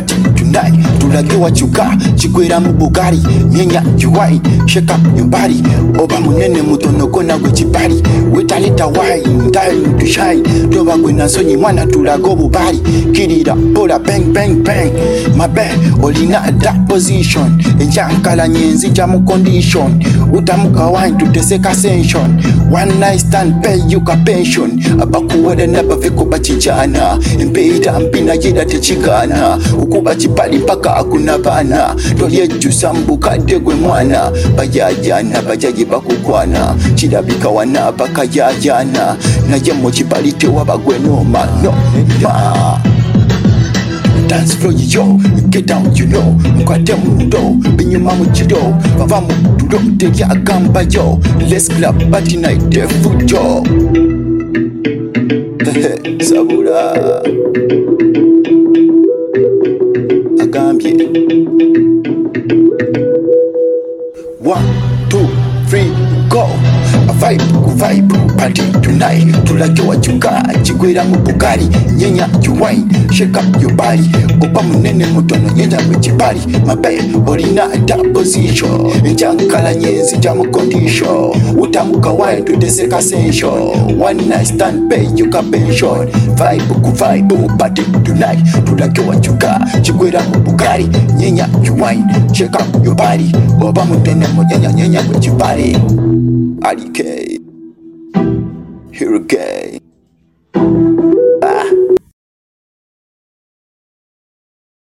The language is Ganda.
party tonight. Tulage wachuka chikwera mu Bugari. Nyenya juwai, shake up your body. Oba munene mutono kona gwe chipari. Wetaleta wine, time to shine. Toba gwe nasonyi mwana tulago bubari. Kirira, pull up, bang, bang, bang. My bad, olina that position. Enjankala nyenzi jamu condition. Utamuka wine to the second ascension. One night stand pay you ka pension. Abaku wada naba viko bachijana. Mpeita mpina jida techikana. Ukuba chipali paka akuna bana. Toye jusambu kadegwe mwana. Bajajana bajaji bakukwana. Chidabika wana baka jajana. Na jemo chipali tewa bagwe no ma. No ma. Dance floor yo, get down you know. Mkwate mundo, binyuma muchido. Vava mudo, teja agamba yo. Let's club party night, the food yo. Sabura Agambye. 1, 2, 3, go. A vibe, party tonight. Tulake wachuka, chigwera mu Bugari. Nyenya you wine, shake up your body. Opa munene mutono nyenya mchipari. Mabe, olina that position. Njankala nyenzi jamu condition. Utamuka wine to the second ascension. One night stand pay you ka pension. Vibe, party tonight. Tulake wachuka, chigwera mu Bugari. Nyenya you wine, shake up your body. Opa munene mutono nyenya mchipari. Ali K. Here again.